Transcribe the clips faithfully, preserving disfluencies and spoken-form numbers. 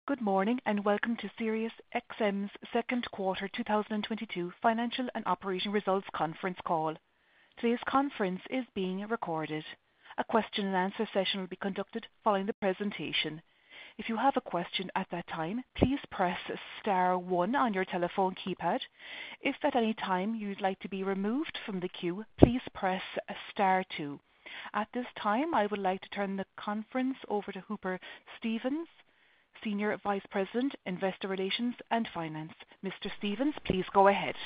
Good morning, and welcome to SiriusXM's second quarter two thousand twenty-two financial and operating results conference call. Today's conference is being recorded. A question and answer session will be conducted following the presentation. If you have a question at that time, please press star one on your telephone keypad. If at any time you'd like to be removed from the queue, please press star two. At this time, I would like to turn the conference over to Hooper Stevens, Senior Vice President, Investor Relations and Finance. Mister Stevens, please go ahead.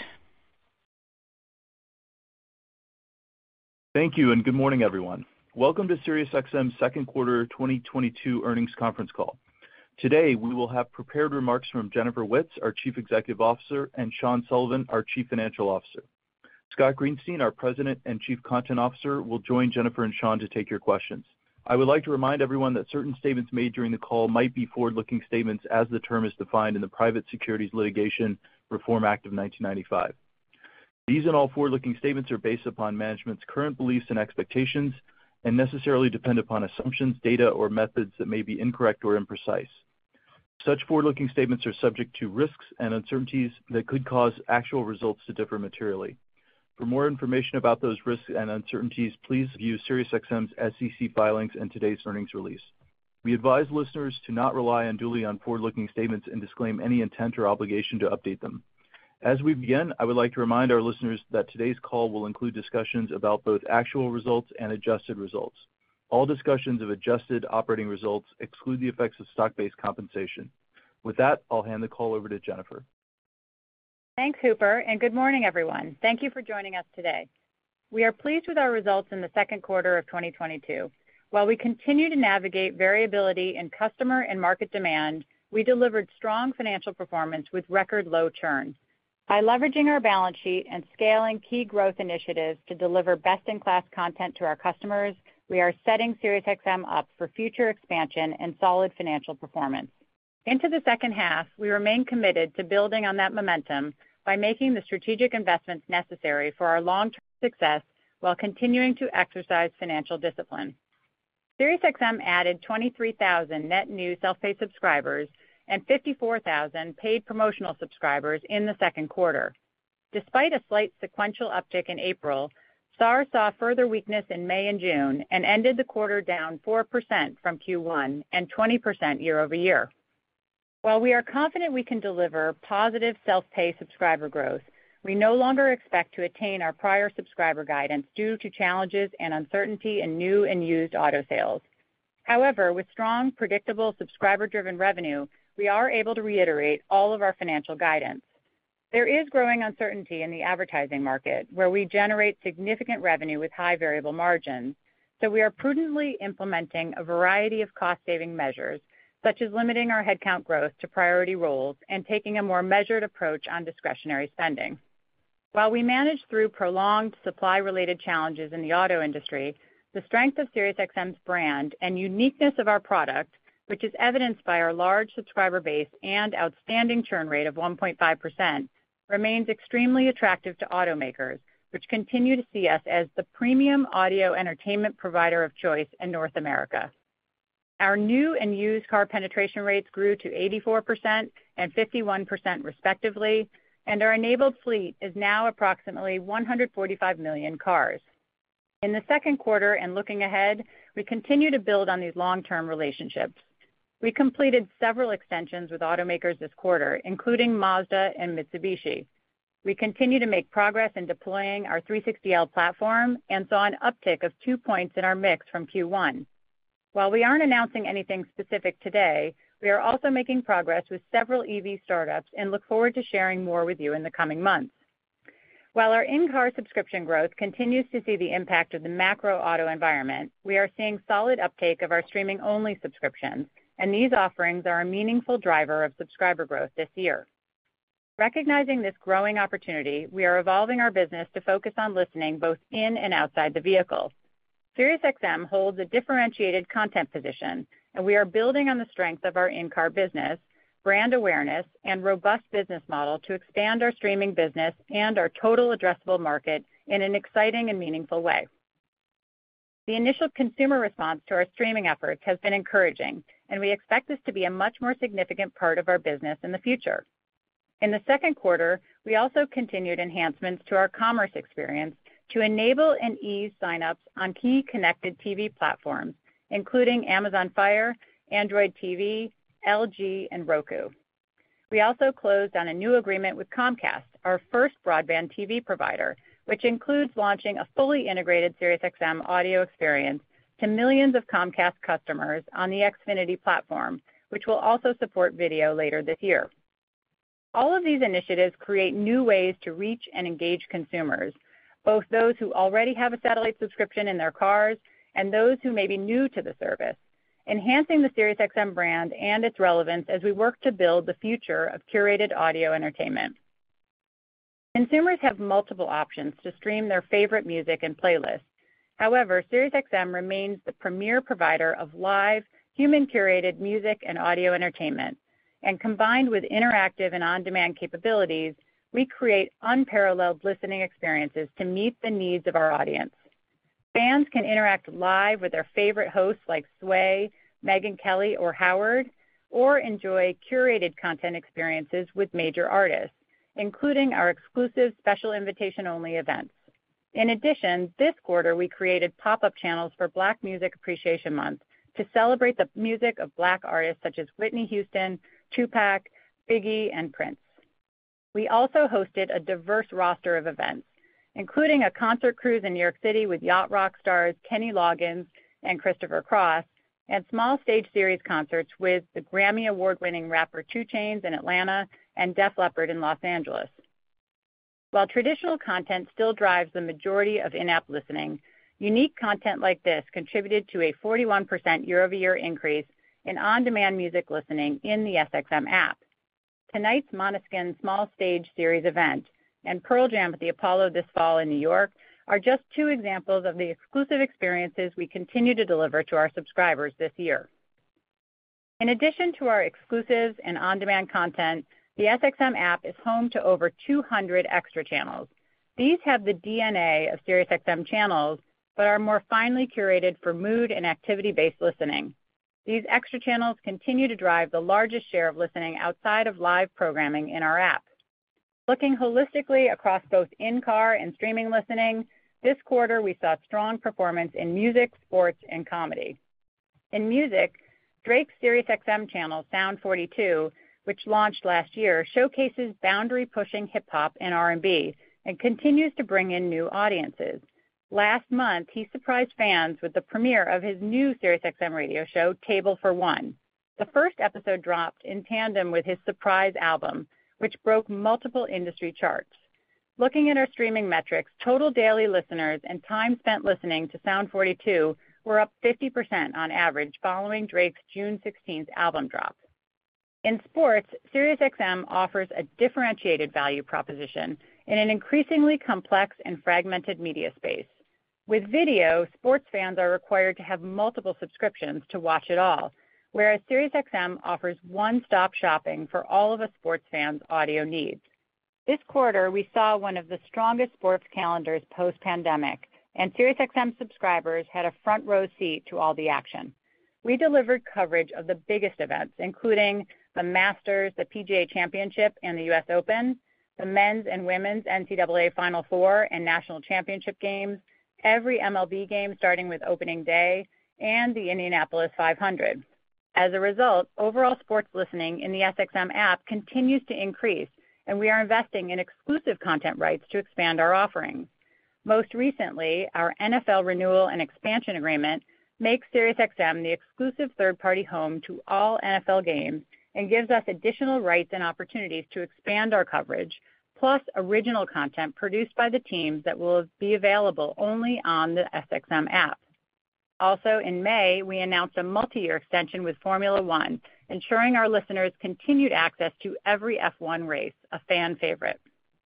Thank you, and good morning, everyone. Welcome to SiriusXM's second quarter twenty twenty-two earnings conference call. Today, we will have prepared remarks from Jennifer Witz, our Chief Executive Officer, and Sean Sullivan, our Chief Financial Officer. Scott Greenstein, our President and Chief Content Officer, will join Jennifer and Sean to take your questions. I would like to remind everyone that certain statements made during the call might be forward-looking statements as the term is defined in the Private Securities Litigation Reform Act of nineteen ninety-five. These and all forward-looking statements are based upon management's current beliefs and expectations and necessarily depend upon assumptions, data, or methods that may be incorrect or imprecise. Such forward-looking statements are subject to risks and uncertainties that could cause actual results to differ materially. For more information about those risks and uncertainties, please view SiriusXM's S E C filings and today's earnings release. We advise listeners to not rely unduly on forward-looking statements and disclaim any intent or obligation to update them. As we begin, I would like to remind our listeners that today's call will include discussions about both actual results and adjusted results. All discussions of adjusted operating results exclude the effects of stock-based compensation. With that, I'll hand the call over to Jennifer. Thanks, Hooper, and good morning, everyone. Thank you for joining us today. We are pleased with our results in the second quarter of twenty twenty-two. While we continue to navigate variability in customer and market demand, we delivered strong financial performance with record low churn. By leveraging our balance sheet and scaling key growth initiatives to deliver best-in-class content to our customers, we are setting SiriusXM up for future expansion and solid financial performance. Into the second half, we remain committed to building on that momentum by making the strategic investments necessary for our long-term success while continuing to exercise financial discipline. SiriusXM added twenty-three thousand net new self-pay subscribers and fifty-four thousand paid promotional subscribers in the second quarter. Despite a slight sequential uptick in April, S A R saw further weakness in May and June and ended the quarter down four percent from Q one and twenty percent year over year. While we are confident we can deliver positive self-pay subscriber growth, we no longer expect to attain our prior subscriber guidance due to challenges and uncertainty in new and used auto sales. However, with strong, predictable, subscriber-driven revenue, we are able to reiterate all of our financial guidance. There is growing uncertainty in the advertising market, where we generate significant revenue with high variable margins, so we are prudently implementing a variety of cost-saving measures, such as limiting our headcount growth to priority roles and taking a more measured approach on discretionary spending. While we manage through prolonged supply-related challenges in the auto industry, the strength of SiriusXM's brand and uniqueness of our product, which is evidenced by our large subscriber base and outstanding churn rate of one point five percent, remains extremely attractive to automakers, which continue to see us as the premium audio entertainment provider of choice in North America. Our new and used car penetration rates grew to eighty-four percent and fifty-one percent respectively, and our enabled fleet is now approximately one hundred forty-five million cars. In the second quarter and looking ahead, we continue to build on these long-term relationships. We completed several extensions with automakers this quarter, including Mazda and Mitsubishi. We continue to make progress in deploying our three sixty L platform and saw an uptick of two points in our mix from Q one. While we aren't announcing anything specific today, we are also making progress with several E V startups and look forward to sharing more with you in the coming months. While our in-car subscription growth continues to see the impact of the macro auto environment, we are seeing solid uptake of our streaming-only subscriptions, and these offerings are a meaningful driver of subscriber growth this year. Recognizing this growing opportunity, we are evolving our business to focus on listening both in and outside the vehicle. SiriusXM holds a differentiated content position, and we are building on the strength of our in-car business, brand awareness, and robust business model to expand our streaming business and our total addressable market in an exciting and meaningful way. The initial consumer response to our streaming efforts has been encouraging, and we expect this to be a much more significant part of our business in the future. In the second quarter, we also continued enhancements to our commerce experience to enable and ease signups on key connected T V platforms, including Amazon Fire, Android T V, L G, and Roku. We also closed on a new agreement with Comcast, our first broadband T V provider, which includes launching a fully integrated SiriusXM audio experience to millions of Comcast customers on the Xfinity platform, which will also support video later this year. All of these initiatives create new ways to reach and engage consumers, both those who already have a satellite subscription in their cars and those who may be new to the service, enhancing the SiriusXM brand and its relevance as we work to build the future of curated audio entertainment. Consumers have multiple options to stream their favorite music and playlists. However, SiriusXM remains the premier provider of live, human-curated music and audio entertainment, and combined with interactive and on-demand capabilities, we create unparalleled listening experiences to meet the needs of our audience. Fans can interact live with their favorite hosts like Sway, Megyn Kelly, or Howard, or enjoy curated content experiences with major artists, including our exclusive special invitation-only events. In addition, this quarter we created pop-up channels for Black Music Appreciation Month to celebrate the music of Black artists such as Whitney Houston, Tupac, Biggie, and Prince. We also hosted a diverse roster of events, including a concert cruise in New York City with yacht rock stars Kenny Loggins and Christopher Cross, and small stage series concerts with the Grammy Award-winning rapper two Chainz in Atlanta and Def Leppard in Los Angeles. While traditional content still drives the majority of in-app listening, unique content like this contributed to a forty-one percent year-over-year increase in on-demand music listening in the S X M app. Tonight's Måneskin Small Stage Series event and Pearl Jam at the Apollo this fall in New York are just two examples of the exclusive experiences we continue to deliver to our subscribers this year. In addition to our exclusives and on-demand content, the S X M app is home to over two hundred extra channels. These have the D N A of SiriusXM channels, but are more finely curated for mood and activity-based listening. These extra channels continue to drive the largest share of listening outside of live programming in our app. Looking holistically across both in-car and streaming listening, this quarter we saw strong performance in music, sports, and comedy. In music, Drake's SiriusXM channel Sound forty-two, which launched last year, showcases boundary-pushing hip-hop and R and B and continues to bring in new audiences. Last month, he surprised fans with the premiere of his new SiriusXM radio show, Table for One. The first episode dropped in tandem with his surprise album, which broke multiple industry charts. Looking at our streaming metrics, total daily listeners and time spent listening to Sound forty-two were up fifty percent on average following Drake's June sixteenth album drop. In sports, SiriusXM offers a differentiated value proposition in an increasingly complex and fragmented media space. With video, sports fans are required to have multiple subscriptions to watch it all, whereas SiriusXM offers one-stop shopping for all of a sports fan's audio needs. This quarter, we saw one of the strongest sports calendars post-pandemic, and SiriusXM subscribers had a front row seat to all the action. We delivered coverage of the biggest events, including the Masters, the P G A Championship, and the U S Open, the men's and women's N C double A Final Four and National Championship games, every M L B game starting with opening day, and the Indianapolis five hundred. As a result, overall sports listening in the S X M app continues to increase, and we are investing in exclusive content rights to expand our offerings. Most recently, our N F L renewal and expansion agreement makes SiriusXM the exclusive third-party home to all N F L games and gives us additional rights and opportunities to expand our coverage, plus original content produced by the teams that will be available only on the S X M app. Also, in May, we announced a multi-year extension with Formula One, ensuring our listeners continued access to every F one race, a fan favorite.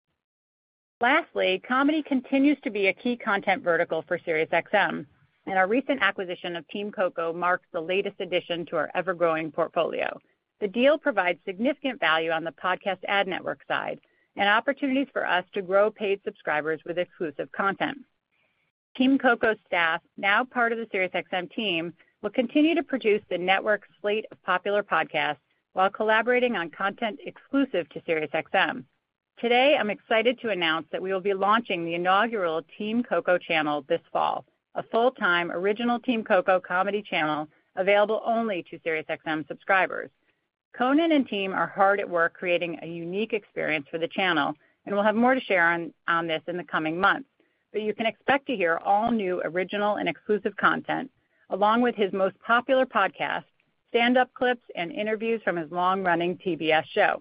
Lastly, comedy continues to be a key content vertical for SiriusXM, and our recent acquisition of Team Coco marks the latest addition to our ever-growing portfolio. The deal provides significant value on the podcast ad network side and opportunities for us to grow paid subscribers with exclusive content. Team Coco's staff, now part of the SiriusXM team, We'll continue to produce the network's slate of popular podcasts while collaborating on content exclusive to SiriusXM. Today, I'm excited to announce that we will be launching the inaugural Team Coco channel this fall, a full-time original Team Coco comedy channel available only to SiriusXM subscribers. Conan and team are hard at work creating a unique experience for the channel, and we'll have more to share on, on this in the coming months. But you can expect to hear all new original and exclusive content, along with his most popular podcast, stand-up clips, and interviews from his long-running T B S show.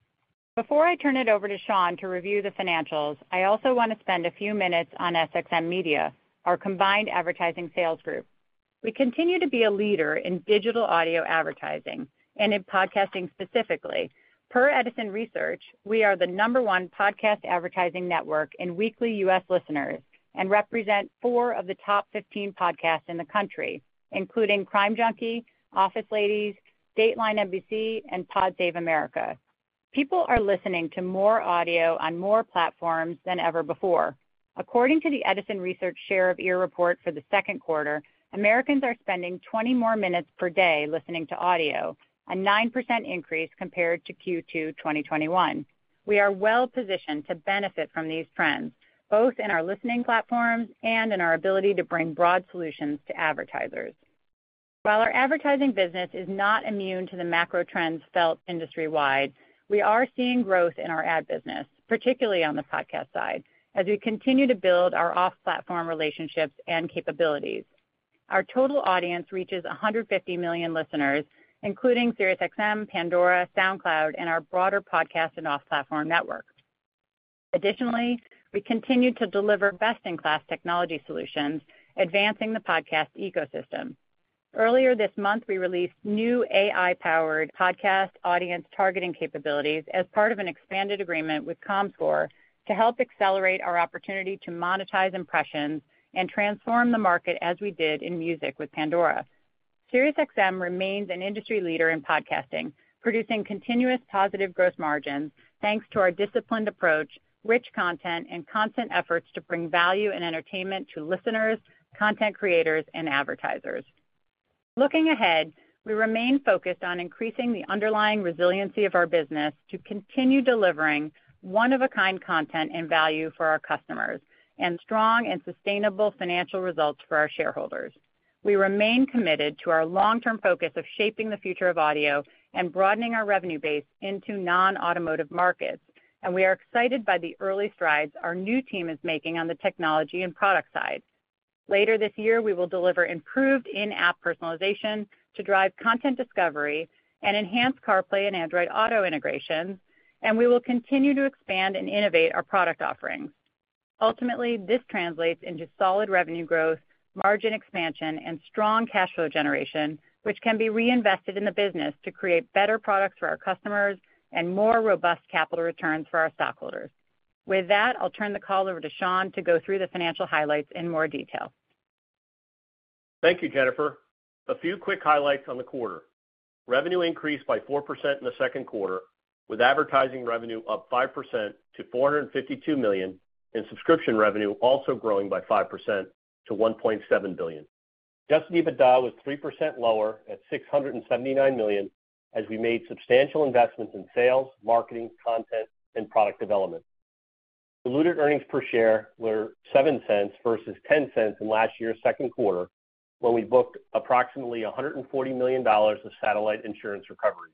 Before I turn it over to Sean to review the financials, I also want to spend a few minutes on S X M Media, our combined advertising sales group. We continue to be a leader in digital audio advertising and in podcasting specifically. Per Edison Research, we are the number one podcast advertising network in weekly U S listeners and represent four of the top fifteen podcasts in the country, including Crime Junkie, Office Ladies, Dateline N B C, and Pod Save America. People are listening to more audio on more platforms than ever before. According to the Edison Research Share of Ear report for the second quarter, Americans are spending twenty more minutes per day listening to audio, a nine percent increase compared to Q two twenty twenty-one. We are well positioned to benefit from these trends, both in our listening platforms and in our ability to bring broad solutions to advertisers. While our advertising business is not immune to the macro trends felt industry-wide, we are seeing growth in our ad business, particularly on the podcast side, as we continue to build our off-platform relationships and capabilities. Our total audience reaches one hundred fifty million listeners, including SiriusXM, Pandora, SoundCloud, and our broader podcast and off-platform network. Additionally, we continue to deliver best-in-class technology solutions, advancing the podcast ecosystem. Earlier this month, we released new A I-powered podcast audience targeting capabilities as part of an expanded agreement with Comscore to help accelerate our opportunity to monetize impressions and transform the market as we did in music with Pandora. SiriusXM remains an industry leader in podcasting, producing continuous positive gross margins thanks to our disciplined approach, rich content, and constant efforts to bring value and entertainment to listeners, content creators, and advertisers. Looking ahead, we remain focused on increasing the underlying resiliency of our business to continue delivering one-of-a-kind content and value for our customers and strong and sustainable financial results for our shareholders. We remain committed to our long-term focus of shaping the future of audio and broadening our revenue base into non-automotive markets, and we are excited by the early strides our new team is making on the technology and product side. Later this year, we will deliver improved in-app personalization to drive content discovery and enhance CarPlay and Android Auto integrations, and we will continue to expand and innovate our product offerings. Ultimately, this translates into solid revenue growth, margin expansion, and strong cash flow generation, which can be reinvested in the business to create better products for our customers and more robust capital returns for our stockholders. With that, I'll turn the call over to Sean to go through the financial highlights in more detail. Thank you, Jennifer. A few quick highlights on the quarter. Revenue increased by four percent in the second quarter, with advertising revenue up five percent to four hundred fifty-two million dollars, and subscription revenue also growing by five percent to one point seven billion dollars. Adjusted EBITDA was three percent lower at six hundred seventy-nine million dollars as we made substantial investments in sales, marketing, content, and product development. Diluted earnings per share were seven cents versus ten cents in last year's second quarter, when we booked approximately one hundred forty million dollars of satellite insurance recoveries.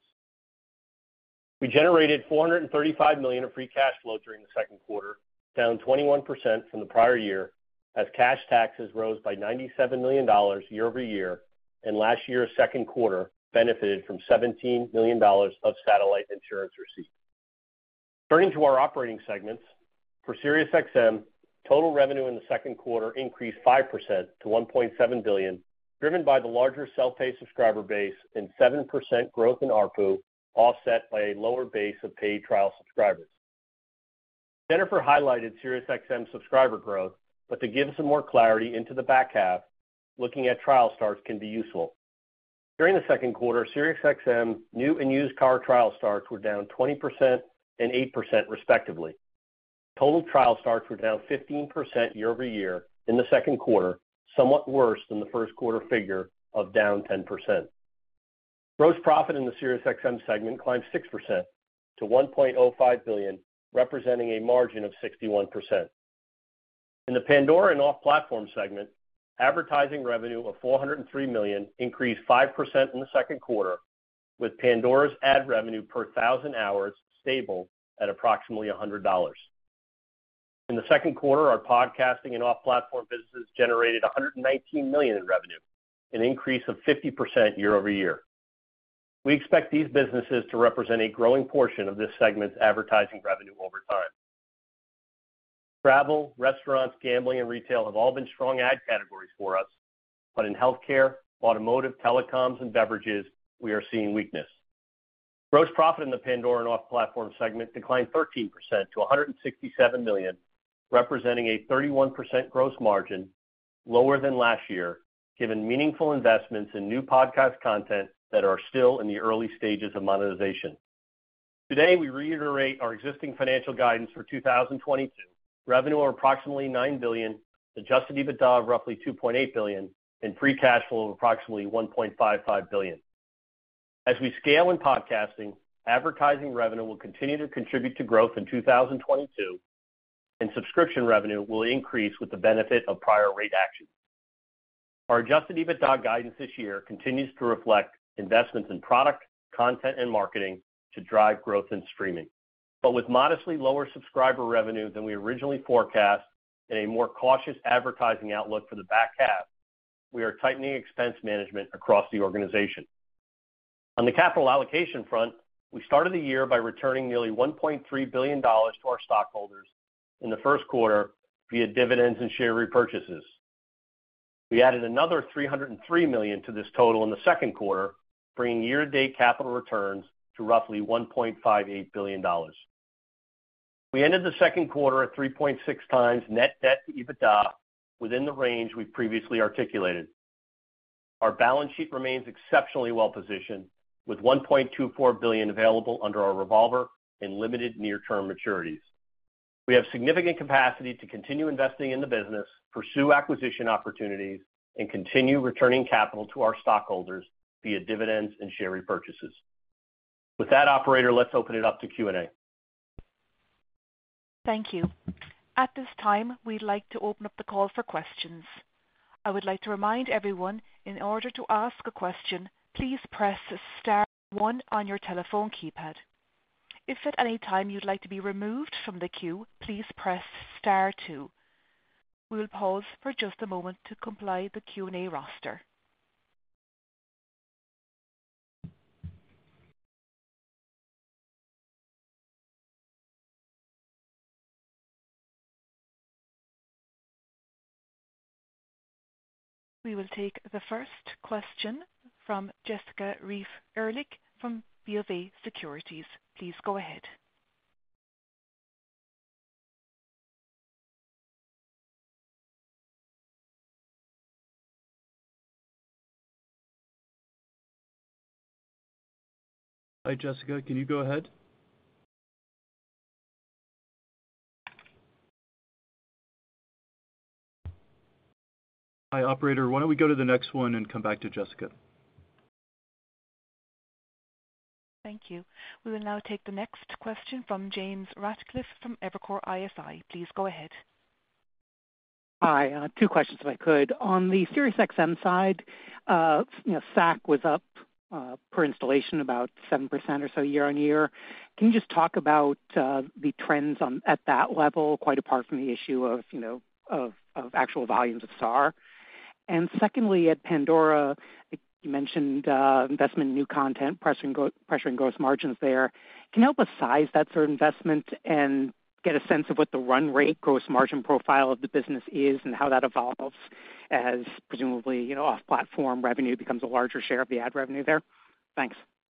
We generated four hundred thirty-five million dollars of free cash flow during the second quarter, down twenty-one percent from the prior year, as cash taxes rose by ninety-seven million dollars year over year, and last year's second quarter benefited from seventeen million dollars of satellite insurance receipts. Turning to our operating segments, for SiriusXM, total revenue in the second quarter increased five percent to one point seven billion dollars, driven by the larger self-pay subscriber base and seven percent growth in A R P U, offset by a lower base of paid trial subscribers. Jennifer highlighted SiriusXM subscriber growth, but to give some more clarity into the back half, looking at trial starts can be useful. During the second quarter, SiriusXM new and used car trial starts were down twenty percent and eight percent respectively. Total trial starts were down fifteen percent year over year in the second quarter, somewhat worse than the first quarter figure of down ten percent. Gross profit in the SiriusXM segment climbed six percent to one point oh five billion dollars, representing a margin of sixty-one percent. In the Pandora and off-platform segment, advertising revenue of four hundred three million dollars increased five percent in the second quarter, with Pandora's ad revenue per thousand hours stable at approximately one hundred dollars. In the second quarter, our podcasting and off-platform businesses generated one hundred nineteen million dollars in revenue, an increase of fifty percent year over year. We expect these businesses to represent a growing portion of this segment's advertising revenue over time. Travel, restaurants, gambling, and retail have all been strong ad categories for us, but in healthcare, automotive, telecoms, and beverages, we are seeing weakness. Gross profit in the Pandora and off-platform segment declined thirteen percent to one hundred sixty-seven million dollars, representing a thirty-one percent gross margin, lower than last year, given meaningful investments in new podcast content that are still in the early stages of monetization. Today, we reiterate our existing financial guidance for two thousand twenty-two, revenue of approximately nine billion dollars, adjusted EBITDA of roughly two point eight billion dollars, and free cash flow of approximately one point five five billion dollars. As we scale in podcasting, advertising revenue will continue to contribute to growth in two thousand twenty-two, and subscription revenue will increase with the benefit of prior rate actions. Our adjusted EBITDA guidance this year continues to reflect investments in product, content, and marketing to drive growth in streaming. But with modestly lower subscriber revenue than we originally forecast and a more cautious advertising outlook for the back half, we are tightening expense management across the organization. On the capital allocation front, we started the year by returning nearly one point three billion dollars to our stockholders in the first quarter via dividends and share repurchases. We added another three hundred three million dollars to this total in the second quarter, bringing year-to-date capital returns to roughly one point five eight billion dollars. We ended the second quarter at three point six times net debt to EBITDA, within the range we previously articulated. Our balance sheet remains exceptionally well-positioned, with one point two four billion dollars available under our revolver and limited near-term maturities. We have significant capacity to continue investing in the business, pursue acquisition opportunities, and continue returning capital to our stockholders via dividends and share repurchases. With that, operator, let's open it up to Q and A. Thank you. At this time, we'd like to open up the call for questions. I would like to remind everyone, in order to ask a question, please press star one on your telephone keypad. If at any time you'd like to be removed from the queue, please press star two. We will pause for just a moment to compile the Q and A roster. We will take the first question from Jessica Reif Ehrlich from BofA Securities. Please go ahead. Hi, Jessica. Can you go ahead? Hi, operator. Why don't we go to the next one and come back to Jessica? Thank you. We will now take the next question from James Ratcliffe from Evercore I S I. Please go ahead. Hi, uh, two questions if I could. On the SiriusXM side, uh, you know, S A C was up uh, per installation about seven percent or so year on year. Can you just talk about uh, the trends on at that level, quite apart from the issue of, you know, of, of actual volumes of S A R? And secondly, at Pandora, you mentioned uh, investment in new content, pressuring, go- pressuring gross margins there. Can you help us size that sort of investment and get a sense of what the run rate gross margin profile of the business is and how that evolves as presumably, you know, off-platform revenue becomes a larger share of the ad revenue there? Thanks.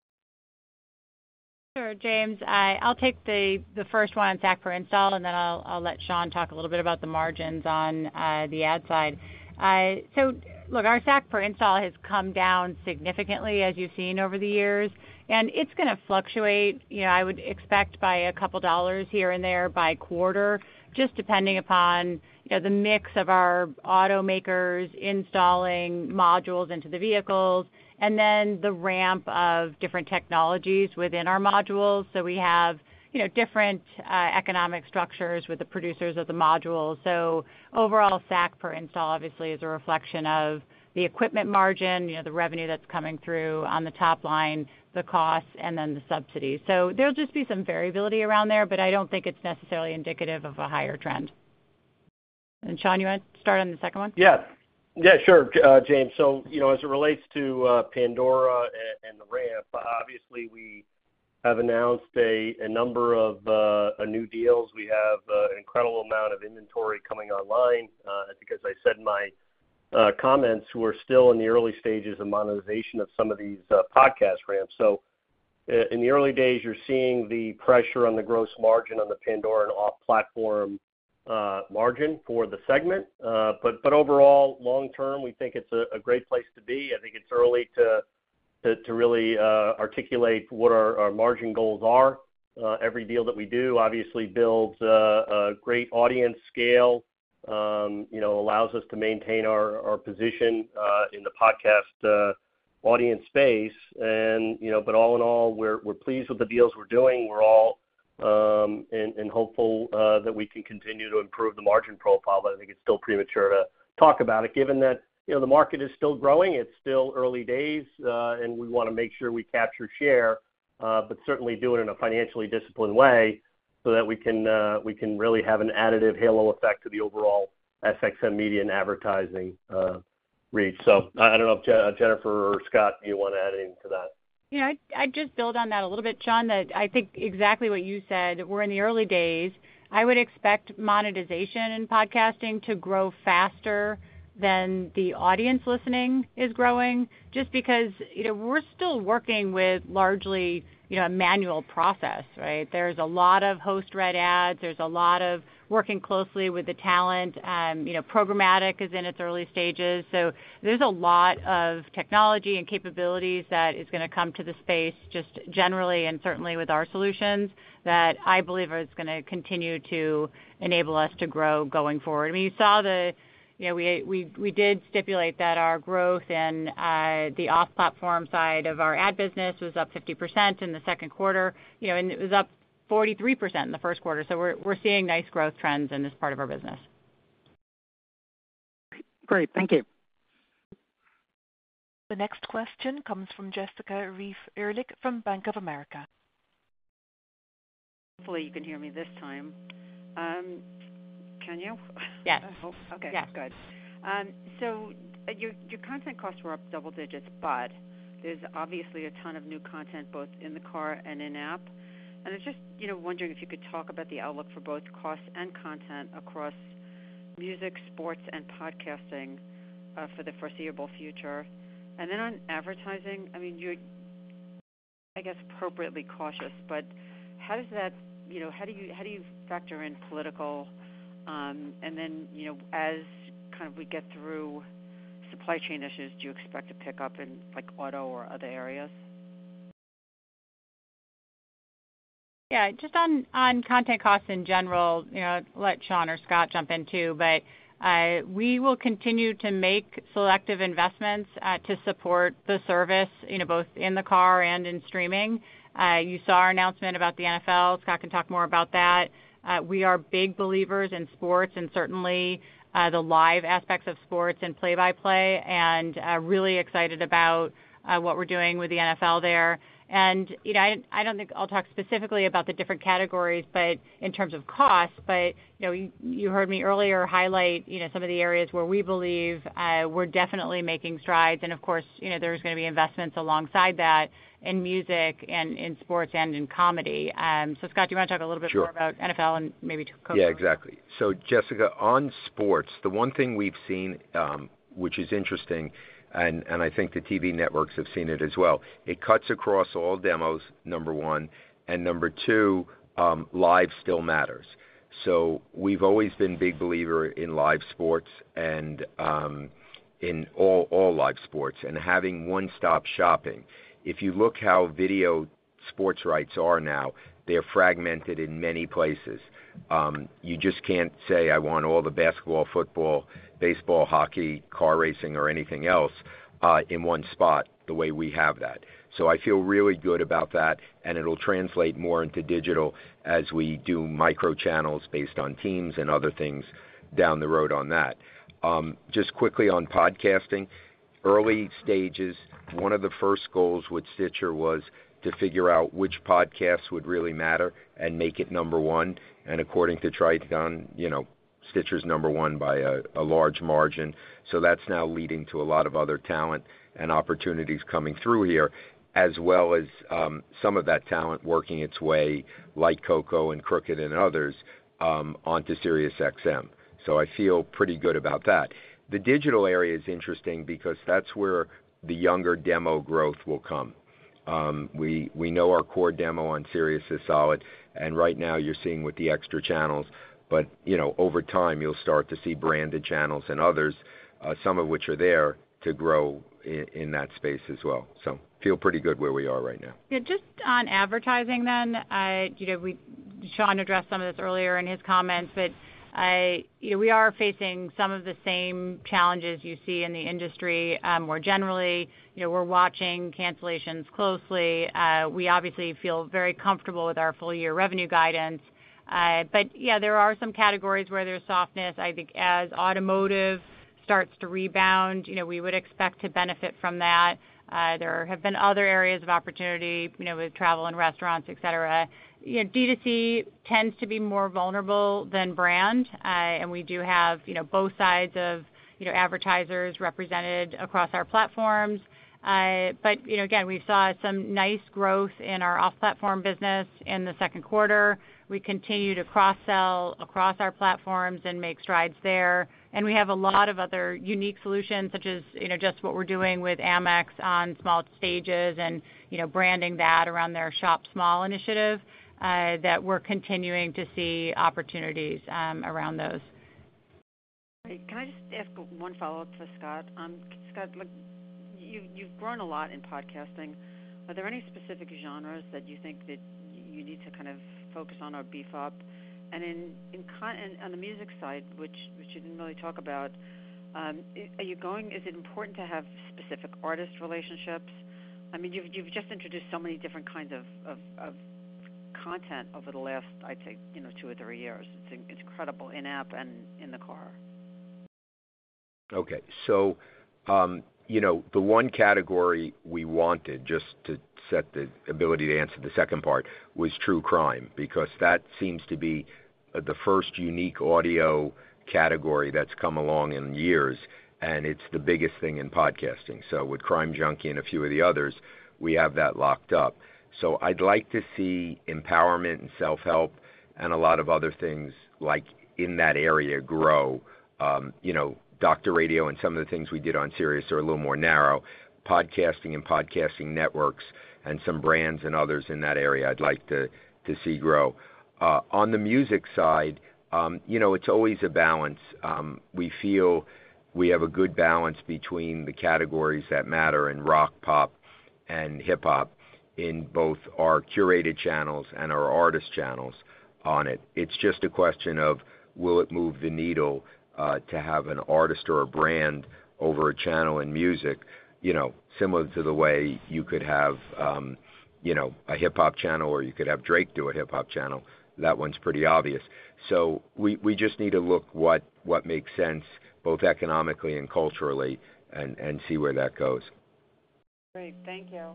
Sure, James. I, I'll take the, the first one on S A C per install, and then I'll, I'll let Sean talk a little bit about the margins on uh, the ad side. Uh, so look, our S A C per install has come down significantly, as you've seen over the years, and it's going to fluctuate. You know, I would expect by a couple dollars here and there by quarter, just depending upon, you know, the mix of our automakers installing modules into the vehicles, and then the ramp of different technologies within our modules. So we have, you know, different uh, economic structures with the producers of the modules. So overall, S A C per install obviously is a reflection of the equipment margin, you know, the revenue that's coming through on the top line, the costs, and then the subsidies. So there'll just be some variability around there, but I don't think it's necessarily indicative of a higher trend. And Sean, you want to start on the second one? Yeah. Yeah, sure, uh, James. So, you know, as it relates to uh, Pandora and, and the ramp, obviously we have announced a, a number of uh, new deals. We have uh, an incredible amount of inventory coming online. Uh, I think, as I said in my uh, comments, we're still in the early stages of monetization of some of these uh, podcast ramps. So uh, in the early days, you're seeing the pressure on the gross margin on the Pandora and off-platform uh, margin for the segment. Uh, but, but overall, long-term, we think it's a, a great place to be. I think it's early to To, to really uh, articulate what our, our margin goals are. Uh, every deal that we do obviously builds uh, a great audience scale, um, you know, allows us to maintain our, our position uh, in the podcast uh, audience space. And, you know, but all in all, we're, we're pleased with the deals we're doing. We're all um, and, and hopeful uh, that we can continue to improve the margin profile, but I think it's still premature to talk about it, given that, you know, the market is still growing. It's still early days, uh, and we want to make sure we capture share, uh, but certainly do it in a financially disciplined way so that we can uh, we can really have an additive halo effect to the overall S X M Media and advertising uh, reach. So I don't know if Je- Jennifer or Scott, you want to add anything to that? You know, I'd, I'd just build on that a little bit, Sean, that I think exactly what you said. We're in the early days. I would expect monetization in podcasting to grow faster than the audience listening is growing, just because, you know, we're still working with largely, you know, a manual process, right? There's a lot of host-read ads. There's a lot of working closely with the talent. Um, you know, programmatic is in its early stages. So there's a lot of technology and capabilities that is going to come to the space just generally and certainly with our solutions that I believe is going to continue to enable us to grow going forward. I mean, you saw the You know, we we we did stipulate that our growth in uh, the off-platform side of our ad business was up fifty percent in the second quarter. You know, and it was up forty-three percent in the first quarter. So we're we're seeing nice growth trends in this part of our business. Great, thank you. The next question comes from Jessica Reif Ehrlich from Bank of America. Hopefully, you can hear me this time. Um, Can you? Yes. Oh, okay, yes. Good. Um, so uh, your your content costs were up double digits, but there's obviously a ton of new content both in the car and in-app. And I was just, you know, wondering if you could talk about the outlook for both costs and content across music, sports, and podcasting uh, for the foreseeable future. And then on advertising, I mean, you're, I guess, appropriately cautious, but how does that, you know, how do you how do you factor in political? Um, and then, you know, as kind of we get through supply chain issues, do you expect to pick up in like auto or other areas? Yeah, just on, on content costs in general, you know, let Sean or Scott jump in too, but uh, we will continue to make selective investments uh, to support the service, you know, both in the car and in streaming. Uh, you saw our announcement about the N F L. Scott can talk more about that. Uh, we are big believers in sports and certainly uh, the live aspects of sports and play-by-play, and uh, really excited about uh, what we're doing with the N F L there. And, you know, I, I don't think I'll talk specifically about the different categories, but in terms of costs, but, you know, you, you heard me earlier highlight, you know, some of the areas where we believe uh, we're definitely making strides. And, of course, you know, there's going to be investments alongside that in music and in sports and in comedy. Um, so, Scott, do you want to talk a little bit Sure. more about N F L and maybe Coach? Yeah, exactly. So, Jessica, on sports, the one thing we've seen, um, which is interesting, and, and I think the T V networks have seen it as well, it cuts across all demos, number one, and number two, um, live still matters. So we've always been big believer in live sports, and um, in all, all live sports and having one-stop shopping. If you look how video sports rights are now, they're fragmented in many places. Um, you just can't say, I want all the basketball, football, baseball, hockey, car racing, or anything else uh, in one spot the way we have that. So I feel really good about that, and it'll translate more into digital as we do micro channels based on teams and other things down the road on that. Um, just quickly on podcasting, early stages, one of the first goals with Stitcher was to figure out which podcasts would really matter and make it number one. And according to Triton, you know, Stitcher's number one by a, a large margin. So that's now leading to a lot of other talent and opportunities coming through here, as well as um, some of that talent working its way, like Coco and Crooked and others, um, onto SiriusXM. So I feel pretty good about that. The digital area is interesting because that's where the younger demo growth will come. Um, we we know our core demo on Sirius is solid, and right now you're seeing with the extra channels, but you know over time you'll start to see branded channels and others, uh, some of which are there to grow in, in that space as well. So feel pretty good where we are right now. Yeah, just on advertising then, uh, you know, we Sean addressed some of this earlier in his comments, but I, you know, we are facing some of the same challenges you see in the industry um, more generally. You know, we're watching cancellations closely. Uh, we obviously feel very comfortable with our full-year revenue guidance. Uh, but, yeah, there are some categories where there's softness. I think as automotive starts to rebound, you know, we would expect to benefit from that. Uh, there have been other areas of opportunity, you know, with travel and restaurants, et cetera. You know, D two C tends to be more vulnerable than brand, uh, and we do have, you know, both sides of, you know, advertisers represented across our platforms. Uh, but, you know, again, we saw some nice growth in our off-platform business in the second quarter. We continue to cross-sell across our platforms and make strides there. And we have a lot of other unique solutions, such as, you know, just what we're doing with Amex on small stages and, you know, branding that around their Shop Small initiative, uh, that we're continuing to see opportunities um, around those. Can I just ask one follow-up for Scott? Um, Scott, look, you, you've grown a lot in podcasting. Are there any specific genres that you think that you need to kind of focus on or beef up? And in, in con- and on the music side, which which you didn't really talk about, um, are you going? Is it important to have specific artist relationships? I mean, you've you've just introduced so many different kinds of, of, of content over the last, I'd say, you know, two or three years. It's it's incredible in app and in the car. Okay, so um, you know, the one category we wanted, just to set the ability to answer the second part, was true crime, because that seems to be the first unique audio category that's come along in years, and it's the biggest thing in podcasting. So with Crime Junkie and a few of the others, we have that locked up. So I'd like to see empowerment and self-help and a lot of other things like in that area grow. Um, you know, Doctor Radio and some of the things we did on Sirius are a little more narrow. Podcasting and podcasting networks and some brands and others in that area I'd like to, to see grow. Uh, on the music side, um, you know, it's always a balance. Um, we feel we have a good balance between the categories that matter in rock, pop, and hip-hop in both our curated channels and our artist channels on it. It's just a question of, will it move the needle uh, to have an artist or a brand over a channel in music, you know, similar to the way you could have, um, you know, a hip-hop channel, or you could have Drake do a hip-hop channel. That one's pretty obvious. So we, we just need to look what, what makes sense, both economically and culturally, and, and see where that goes. Great, thank you.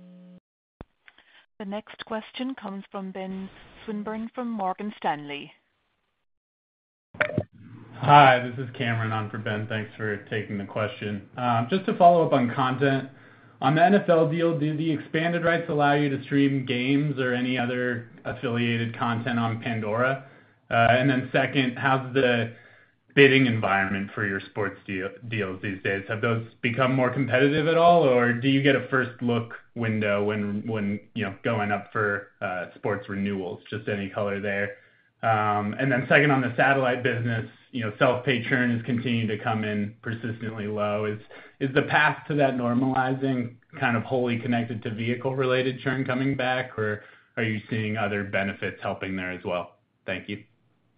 The next question comes from Ben Swinburne from Morgan Stanley. Hi, this is Cameron on for Ben. Thanks for taking the question. Um, just to follow up on content, on the N F L deal, do the expanded rights allow you to stream games or any other affiliated content on Pandora? Uh, and then second, how's the bidding environment for your sports deal, deals these days? Have those become more competitive at all, or do you get a first look window when when you know going up for uh, sports renewals? Just any color there. Um, and then second, on the satellite business, you know, self-pay churn has continued to come in persistently low. Is is the path to that normalizing kind of wholly connected to vehicle-related churn coming back, or are you seeing other benefits helping there as well? Thank you.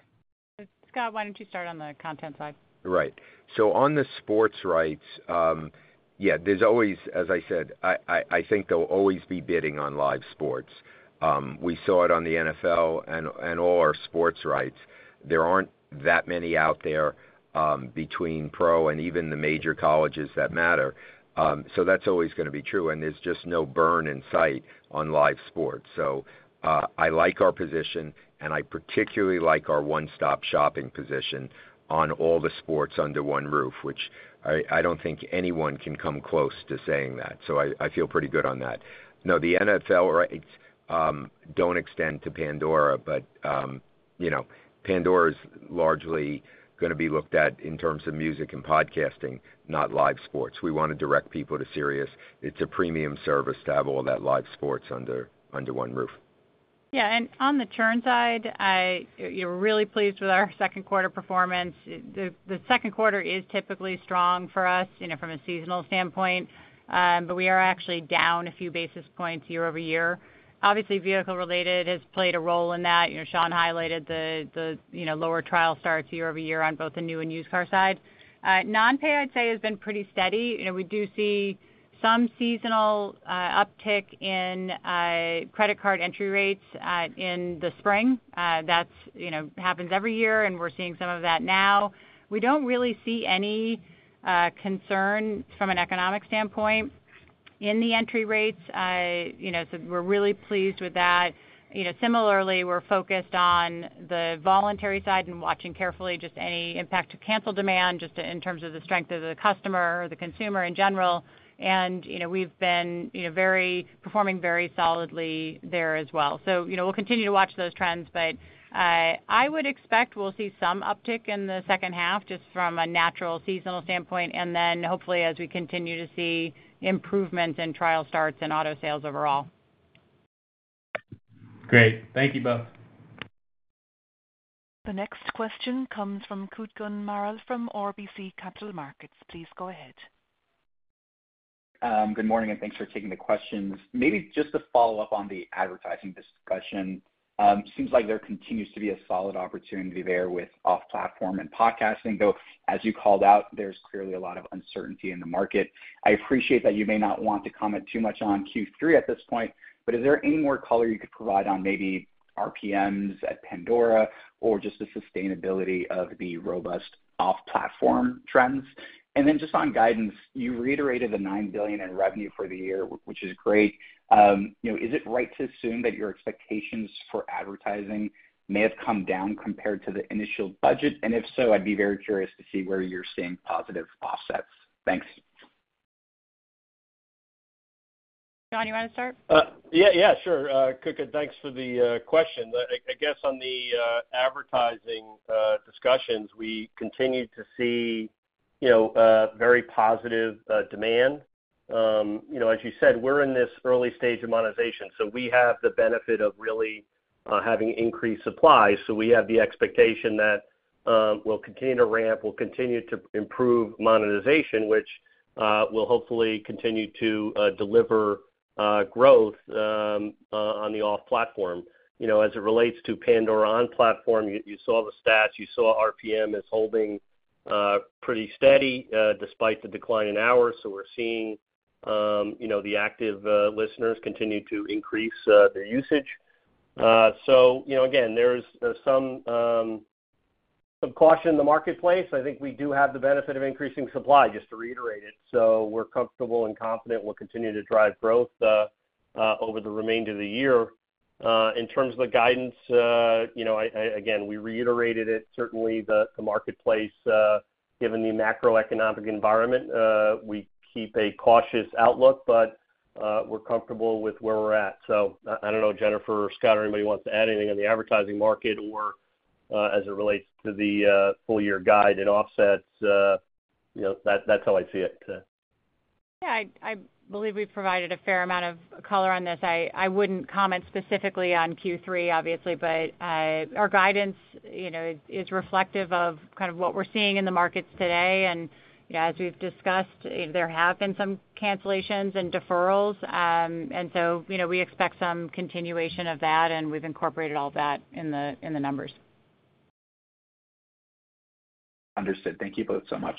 Scott, why don't you start on the content side? Right. So on the sports rights, um, yeah, there's always, as I said, I, I, I think there'll always be bidding on live sports. Um, we saw it on the N F L and, and all our sports rights. There aren't that many out there um, between pro and even the major colleges that matter. Um, so that's always going to be true, and there's just no burn in sight on live sports. So uh, I like our position, and I particularly like our one-stop shopping position on all the sports under one roof, which I, I don't think anyone can come close to saying that. So I, I feel pretty good on that. No, the N F L rights um, don't extend to Pandora, but, um, you know, Pandora is largely going to be looked at in terms of music and podcasting, not live sports. We want to direct people to Sirius. It's a premium service to have all that live sports under under one roof. Yeah, and on the churn side, I, you're really pleased with our second quarter performance. The, the second quarter is typically strong for us, you know, from a seasonal standpoint, um, but we are actually down a few basis points year over year. Obviously, vehicle-related has played a role in that. You know, Sean highlighted the, the you know, lower trial starts year over year on both the new and used car side. Uh, non-pay, I'd say, has been pretty steady. You know, we do see some seasonal uh, uptick in uh, credit card entry rates uh, in the spring. Uh, that's, you know, happens every year, and we're seeing some of that now. We don't really see any uh, concern from an economic standpoint in the entry rates. Uh, you know, so we're really pleased with that. You know, similarly, we're focused on the voluntary side and watching carefully just any impact to cancel demand, just in terms of the strength of the customer or the consumer in general. And, you know, we've been, you know, very, performing very solidly there as well. So, you know, we'll continue to watch those trends, but uh, I would expect we'll see some uptick in the second half just from a natural seasonal standpoint, and then hopefully as we continue to see improvements in trial starts and auto sales overall. Great. Thank you both. The next question comes from Kutgun Maral from R B C Capital Markets. Please go ahead. Um, good morning, and thanks for taking the questions. Maybe just to follow up on the advertising discussion, um, seems like there continues to be a solid opportunity there with off-platform and podcasting, though, as you called out, there's clearly a lot of uncertainty in the market. I appreciate that you may not want to comment too much on Q three at this point, but is there any more color you could provide on maybe R P Ms at Pandora or just the sustainability of the robust off-platform trends? And then just on guidance, you reiterated the nine billion dollars in revenue for the year, which is great. Um, you know, is it right to assume that your expectations for advertising may have come down compared to the initial budget? And if so, I'd be very curious to see where you're seeing positive offsets. Thanks. John, you want to start? Uh, yeah, yeah, sure. Uh, Kuka, thanks for the uh, question. I, I guess on the uh, advertising uh, discussions, we continue to see you know, uh, very positive uh, demand. Um, you know, as you said, we're in this early stage of monetization, so we have the benefit of really uh, having increased supply. So we have the expectation that um, we'll continue to ramp, we'll continue to improve monetization, which uh, will hopefully continue to uh, deliver uh, growth um, uh, on the off-platform. You know, as it relates to Pandora on-platform, you, you saw the stats, you saw R P M is holding Uh, pretty steady uh, despite the decline in hours. So we're seeing, um, you know, the active uh, listeners continue to increase uh, their usage. Uh, so, you know, again, there's, there's some um, some caution in the marketplace. I think we do have the benefit of increasing supply, just to reiterate it. So we're comfortable and confident we'll continue to drive growth uh, uh, over the remainder of the year. Uh, in terms of the guidance, uh, you know, I, I, again, we reiterated it. Certainly the, the marketplace, uh, given the macroeconomic environment, uh, we keep a cautious outlook, but uh, we're comfortable with where we're at. So I, I don't know, Jennifer or Scott or anybody wants to add anything on the advertising market or uh, as it relates to the uh, full-year guide and offsets. Uh, you know, that, that's how I see it. Yeah, I, I believe we've provided a fair amount of color on this. I, I wouldn't comment specifically on Q three, obviously, but uh, our guidance, you know, is, is reflective of kind of what we're seeing in the markets today. And you know, as we've discussed, there have been some cancellations and deferrals, um, and so you know we expect some continuation of that, and we've incorporated all that in the in the numbers. Understood. Thank you both so much.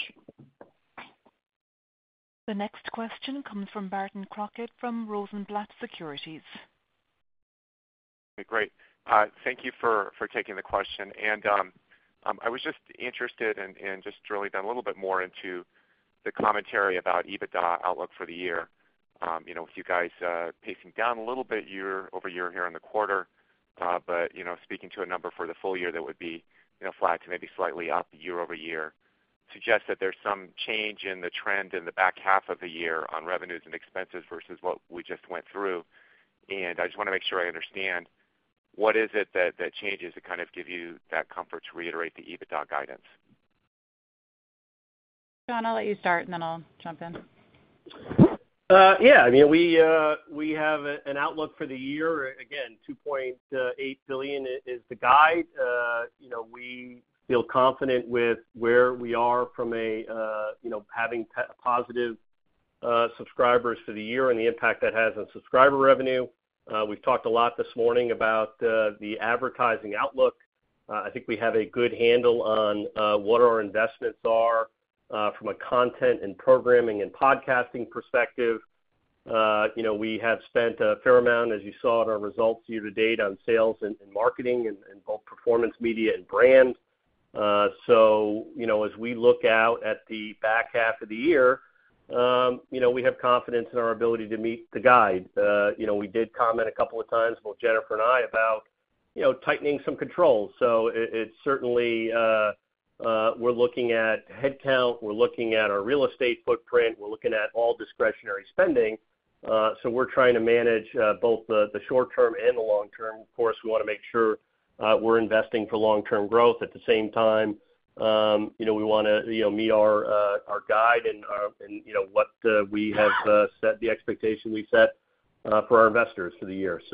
The next question comes from Barton Crockett from Rosenblatt Securities. Okay, great. Uh, thank you for, for taking the question. And um, um, I was just interested in, in just drilling down a little bit more into the commentary about EBITDA outlook for the year. Um, you know, with you guys uh, pacing down a little bit year over year here in the quarter, uh, but, you know, speaking to a number for the full year that would be, you know, flat to maybe slightly up year over year, suggests that there's some change in the trend in the back half of the year on revenues and expenses versus what we just went through. And I just want to make sure I understand, what is it that, that changes to kind of give you that comfort to reiterate the EBITDA guidance? Sean, I'll let you start, and then I'll jump in. Uh, yeah, I mean, we uh, we have a, an outlook for the year. Again, two point eight billion dollars is the guide. Uh, you know, we feel confident with where we are from a, uh, you know, having p- positive uh, subscribers for the year and the impact that has on subscriber revenue. Uh, we've talked a lot this morning about uh, the advertising outlook. Uh, I think we have a good handle on uh, what our investments are uh, from a content and programming and podcasting perspective. Uh, you know, we have spent a fair amount, as you saw in our results year to date, on sales and, and marketing and, and both performance media and brand. Uh, so, you know, as we look out at the back half of the year, um, you know, we have confidence in our ability to meet the guide. Uh, you know, we did comment a couple of times, both Jennifer and I, about, you know, tightening some controls. So it, it's certainly, uh, uh, we're looking at headcount, we're looking at our real estate footprint, we're looking at all discretionary spending. Uh, so we're trying to manage uh, both the, the short term and the long term. Of course, we want to make sure Uh, we're investing for long-term growth. At the same time, um, you know, we want to, you know, meet our uh, our guide and, our, and you know, what uh, we have uh, set, the expectation we set uh, for our investors for the year. So,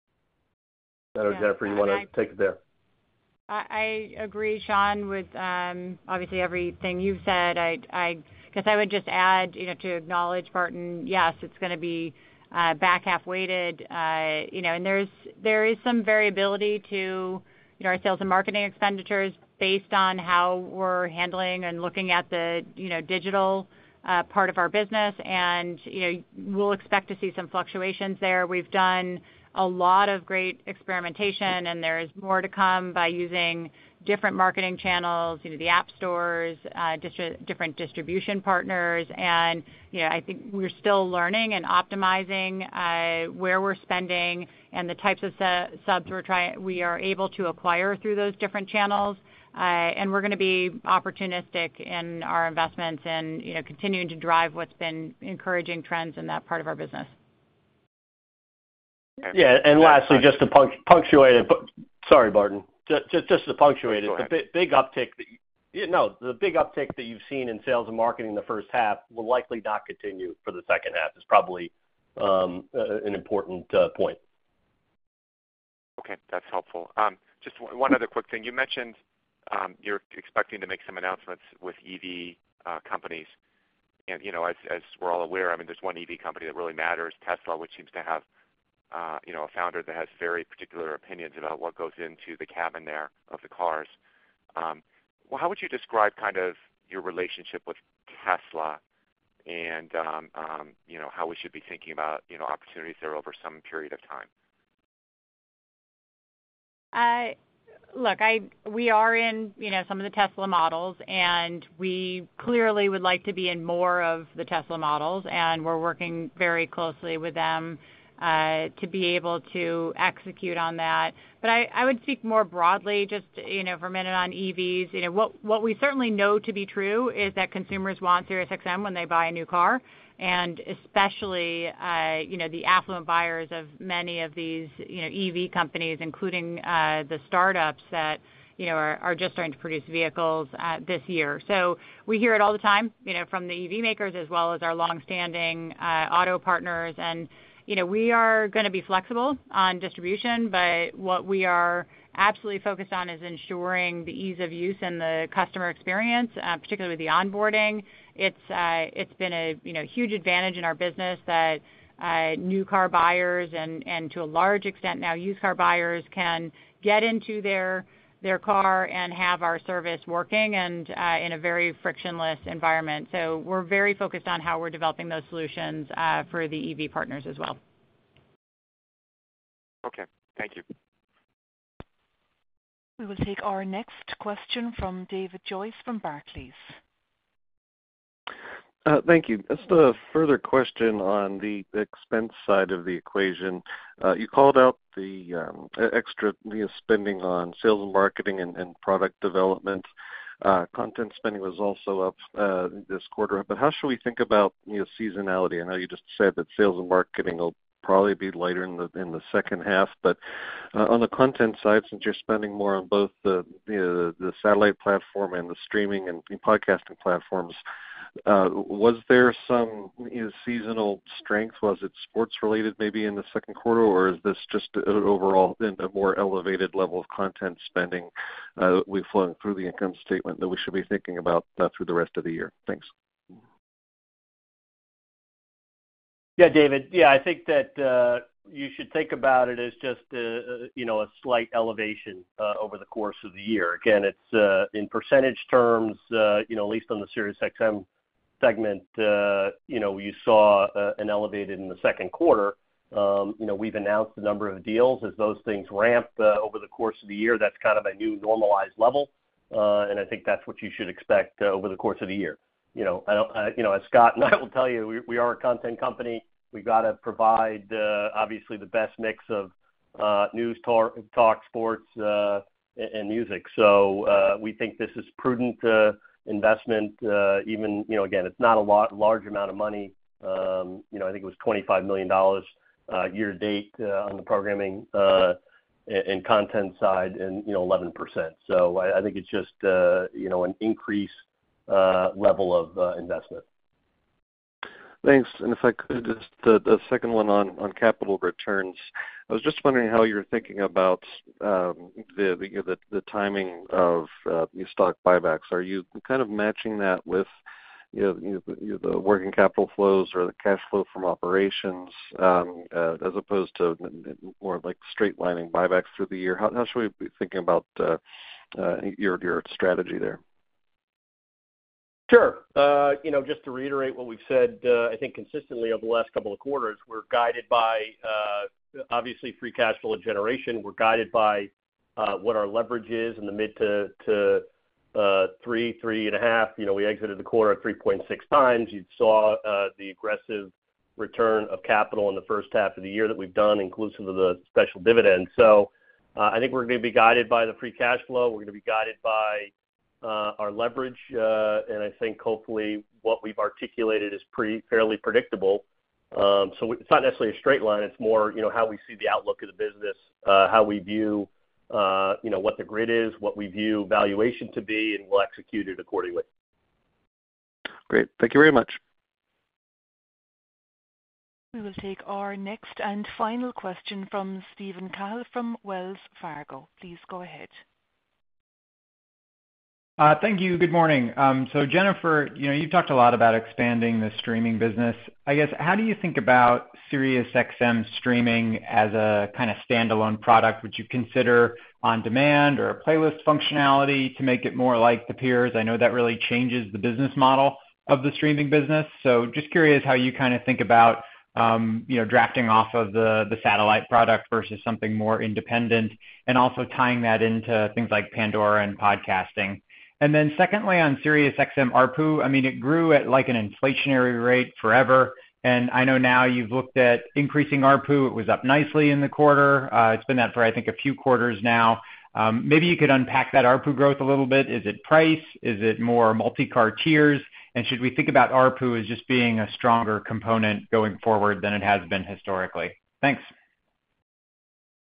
I don't know, yeah, Jennifer, you want to take it there? I, I agree, Sean, with um, obviously everything you've said. I, I guess I would just add, you know, to acknowledge, Barton, yes, it's going to be Uh, back half weighted, uh, you know, and there's there is some variability to, you know, our sales and marketing expenditures based on how we're handling and looking at the, you know, digital uh, part of our business, and you know, we'll expect to see some fluctuations there. We've done a lot of great experimentation, and there is more to come by using different marketing channels, you know, the app stores, uh, distri- different distribution partners, and you know, I think we're still learning and optimizing uh, where we're spending and the types of su- subs we're trying we are able to acquire through those different channels, uh, and we're going to be opportunistic in our investments and you know, continuing to drive what's been encouraging trends in that part of our business. Yeah, and lastly, just to punct- punctuate it, sorry, Barton. Just, just to punctuate it, the big, big uptick that you, you know, the big uptick that you've seen in sales and marketing in the first half will likely not continue for the second half. Is probably um, uh, an important uh, point. Okay, that's helpful. Um, just w- one other quick thing. You mentioned um, you're expecting to make some announcements with E V uh, companies, and you know, as, as we're all aware, I mean, there's one E V company that really matters, Tesla, which seems to have Uh, you know, a founder that has very particular opinions about what goes into the cabin there of the cars. Um, well, how would you describe kind of your relationship with Tesla, and um, um, you know, how we should be thinking about, you know, opportunities there over some period of time? Uh, look, I we are in, you know, some of the Tesla models, and we clearly would like to be in more of the Tesla models, and we're working very closely with them Uh, to be able to execute on that. But I, I would speak more broadly, just, you know, for a minute on E Vs. You know, what, what we certainly know to be true is that consumers want SiriusXM when they buy a new car, and especially, uh, you know, the affluent buyers of many of these, you know, E V companies, including uh, the startups that, you know, are, are just starting to produce vehicles uh, this year. So we hear it all the time, you know, from the E V makers as well as our longstanding uh, auto partners. And, you know, we are going to be flexible on distribution, but what we are absolutely focused on is ensuring the ease of use and the customer experience, uh, particularly with the onboarding. It's uh, it's been a you know huge advantage in our business that uh, new car buyers and, and to a large extent now used car buyers can get into their their car and have our service working and uh, in a very frictionless environment. So we're very focused on how we're developing those solutions uh, for the E V partners as well. Okay, thank you. We will take our next question from David Joyce from Barclays. Uh, thank you. Just a further question on the expense side of the equation. Uh, you called out the um, extra you know, spending on sales and marketing and, and product development. Uh, content spending was also up uh, this quarter, but how should we think about you know, seasonality? I know you just said that sales and marketing will probably be lighter in the in the second half, but uh, on the content side, since you're spending more on both the you know, the satellite platform and the streaming and podcasting platforms, uh, was there some you know, seasonal strength? Was it sports related maybe in the second quarter, or is this just an overall a more elevated level of content spending uh, we've flowing through the income statement that we should be thinking about uh, through the rest of the year? Thanks. Yeah, David. Yeah, I think that uh, you should think about it as just uh, you know a slight elevation uh, over the course of the year. Again, it's uh, in percentage terms, uh, you know, at least on the SiriusXM segment, uh, you know, you saw uh, an elevated in the second quarter. Um, you know, we've announced a number of deals as those things ramp uh, over the course of the year. That's kind of a new normalized level, uh, and I think that's what you should expect uh, over the course of the year. You know, I don't, uh, you know, as Scott and I will tell you, we, we are a content company. We got to provide, uh, obviously, the best mix of uh, news, talk, talk sports, uh, and, and music. So uh, we think this is prudent uh, investment. Uh, even, you know, again, it's not a lot, large amount of money. Um, you know, I think it was twenty-five million dollars uh, year to date uh, on the programming uh, and, and content side, and you know, eleven percent. So I, I think it's just, uh, you know, an increase. Uh, level of uh, investment. Thanks. And if I could, just the, the second one on, on capital returns. I was just wondering how you're thinking about um, the, the, the the timing of uh, stock buybacks. Are you kind of matching that with you know, you know, the working capital flows or the cash flow from operations, um, uh, as opposed to more like straight lining buybacks through the year? How, how should we be thinking about uh, uh, your your strategy there? Sure. Uh, you know, just to reiterate what we've said, uh, I think consistently over the last couple of quarters, we're guided by uh, obviously free cash flow generation. We're guided by uh, what our leverage is in the mid to, to uh, three, three and a half. You know, we exited the quarter at three point six times. You saw uh, the aggressive return of capital in the first half of the year that we've done, inclusive of the special dividend. So uh, I think we're going to be guided by the free cash flow. We're going to be guided by Uh, our leverage, uh, and I think hopefully what we've articulated is pretty fairly predictable. Um, so it's not necessarily a straight line. It's more, you know, how we see the outlook of the business, uh, how we view, uh, you know, what the grid is, what we view valuation to be, and we'll execute it accordingly. Great. Thank you very much. We will take our next and final question from Stephen Cahill from Wells Fargo. Please go ahead. Uh, thank you. Good morning. Um, so Jennifer, you know, you've talked a lot about expanding the streaming business. I guess, how do you think about SiriusXM streaming as a kind of standalone product? Would you consider on-demand or a playlist functionality to make it more like the peers? I know that really changes the business model of the streaming business. So just curious how you kind of think about, um, you know, drafting off of the, the satellite product versus something more independent, and also tying that into things like Pandora and podcasting. And then secondly, on SiriusXM A R P U, I mean, it grew at like an inflationary rate forever. And I know now you've looked at increasing A R P U. It was up nicely in the quarter. Uh, it's been that for, I think, a few quarters now. Um, maybe you could unpack that A R P U growth a little bit. Is it price? Is it more multi-car tiers? And should we think about A R P U as just being a stronger component going forward than it has been historically? Thanks.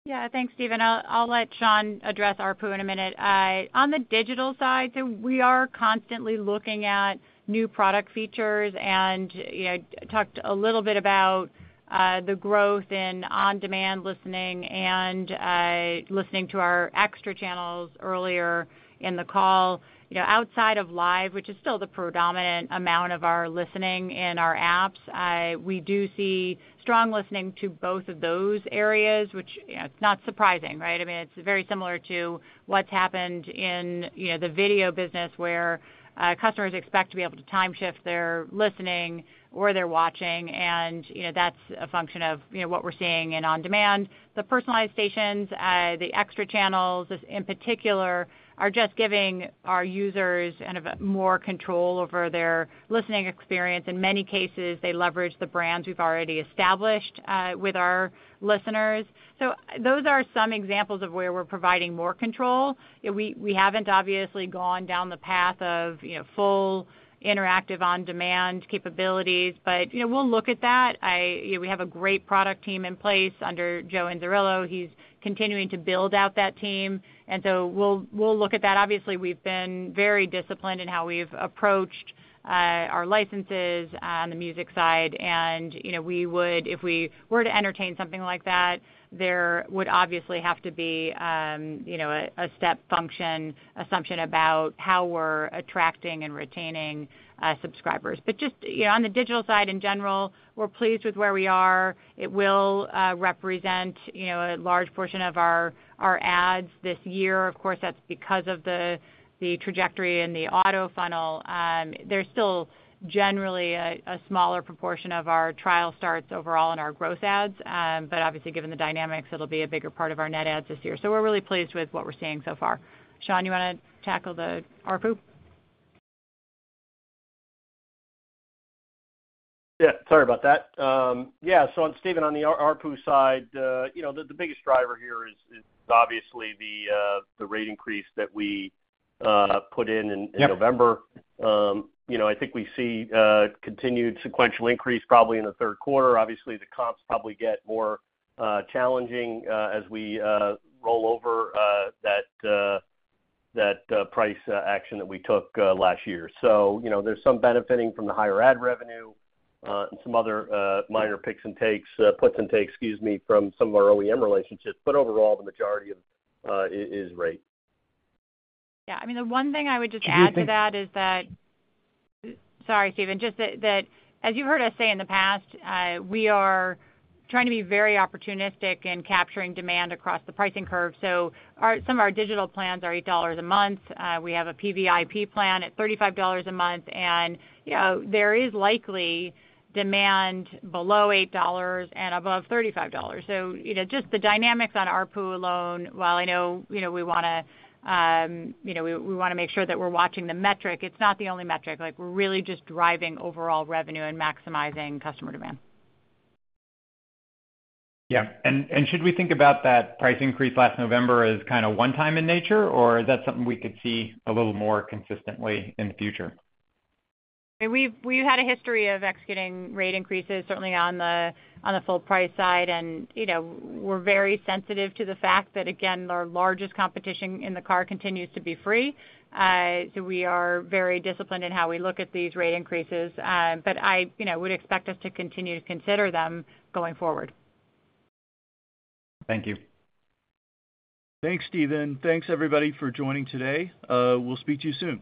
Yeah, thanks, Stephen. I'll, I'll let Sean address A R P U in a minute. Uh, on the digital side, so we are constantly looking at new product features and, you know, talked a little bit about uh, the growth in on-demand listening and uh, listening to our extra channels earlier in the call. You know, outside of live, which is still the predominant amount of our listening in our apps, uh, we do see strong listening to both of those areas, which, you know, it's not surprising, right? I mean, it's very similar to what's happened in, you know, the video business where uh, customers expect to be able to time shift their listening or their watching, and, you know, that's a function of, you know, what we're seeing in on-demand. The personalized stations, uh, the extra channels in particular, are just giving our users kind of more control over their listening experience. In many cases, they leverage the brands we've already established uh, with our listeners. So those are some examples of where we're providing more control. You know, we, we haven't obviously gone down the path of, you know, full interactive on-demand capabilities, but, you know, we'll look at that. I, you know, we have a great product team in place under Joe Inzerillo. He's continuing to build out that team, and so we'll we'll look at that. Obviously, we've been very disciplined in how we've approached uh, our licenses on the music side, and, you know, we would, if we were to entertain something like that, there would obviously have to be, um, you know, a, a step function assumption about how we're attracting and retaining uh, subscribers. But just, you know, on the digital side in general, we're pleased with where we are. It will uh, represent, you know, a large portion of our our ads this year. Of course, that's because of the the trajectory in the auto funnel. Um, there's still generally a, a smaller proportion of our trial starts overall in our gross ads, um, but obviously given the dynamics, it'll be a bigger part of our net ads this year. So we're really pleased with what we're seeing so far. Sean, you want to tackle the A R P U? Yeah, sorry about that. Um, yeah, so on, Stephen, on the A R P U side, uh, you know, the, the biggest driver here is, is obviously the uh, the rate increase that we uh, put in in, in yep. November. Um, You know, I think we see uh, continued sequential increase probably in the third quarter. Obviously, the comps probably get more uh, challenging uh, as we uh, roll over uh, that uh, that uh, price uh, action that we took uh, last year. So, you know, there's some benefiting from the higher ad revenue uh, and some other uh, minor picks and takes, uh, puts and takes, excuse me, from some of our O E M relationships. But overall, the majority of uh, is, is rate. Yeah, I mean, the one thing I would just add to that is that, sorry, Stephen, just that, that as you've heard us say in the past, uh, we are trying to be very opportunistic in capturing demand across the pricing curve. So our, some of our digital plans are eight dollars a month. Uh, we have a P V I P plan at thirty-five dollars a month. And, you know, there is likely demand below eight dollars and above thirty-five dollars. So, you know, just the dynamics on A R P U alone, while I know, you know, we want to Um, you know, we, we want to make sure that we're watching the metric. It's not the only metric. Like, we're really just driving overall revenue and maximizing customer demand. Yeah. And, and should we think about that price increase last November as kind of one-time in nature, or is that something we could see a little more consistently in the future? I mean, we've we've had a history of executing rate increases, certainly on the on the full price side, and, you know, we're very sensitive to the fact that, again, our largest competition in the car continues to be free. Uh, so we are very disciplined in how we look at these rate increases. Uh, but I, you know, would expect us to continue to consider them going forward. Thank you. Thanks, Stephen. Thanks, everybody, for joining today. Uh, we'll speak to you soon.